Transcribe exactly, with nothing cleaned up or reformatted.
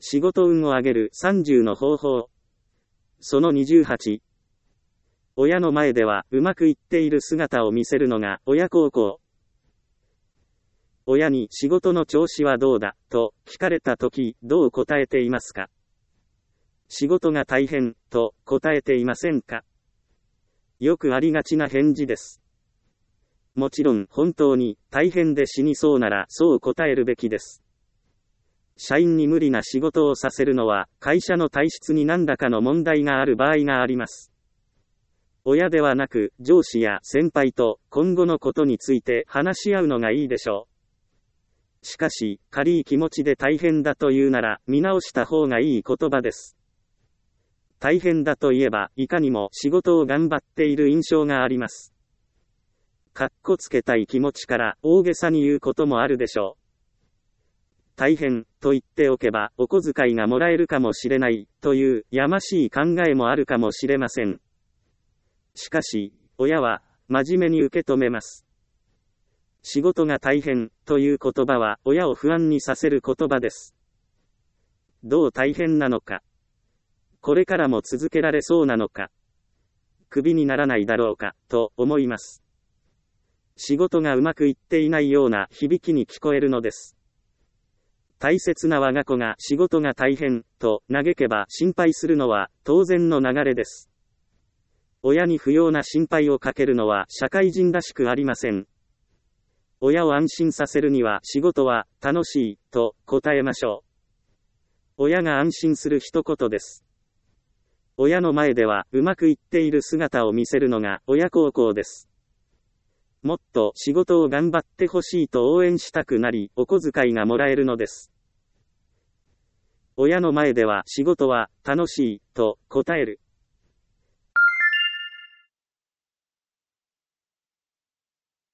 仕事運を上げるさんじゅうの方法。そのにじゅうはち。親の前ではうまくいっている姿を見せるのが親孝行。親に仕事の調子はどうだと聞かれたときどう答えていますか？仕事が大変と答えていませんか？よくありがちな返事です。もちろん本当に大変で死にそうならそう答えるべきです。社員に無理な仕事をさせるのは会社の体質に何らかの問題がある場合があります。親ではなく上司や先輩と今後のことについて話し合うのがいいでしょう。しかし、軽い気持ちで大変だと言うなら見直した方がいい言葉です。大変だといえばいかにも仕事を頑張っている印象があります。かっこつけたい気持ちから大げさに言うこともあるでしょう。大変と言っておけばお小遣いがもらえるかもしれないというやましい考えもあるかもしれません。しかし、親は真面目に受け止めます。仕事が大変という言葉は親を不安にさせる言葉です。どう大変なのか。これからも続けられそうなのか。クビにならないだろうかと思います。仕事がうまくいっていないような響きに聞こえるのです。大切な我が子が仕事が大変と嘆けば心配するのは当然の流れです。親に不要な心配をかけるのは社会人らしくありません。親を安心させるには仕事は楽しいと答えましょう。親が安心する一言です。親の前ではうまくいっている姿を見せるのが親孝行です。もっと仕事を頑張ってほしいと応援したくなり、お小遣いがもらえるのです。親の前では仕事は楽しいと答える。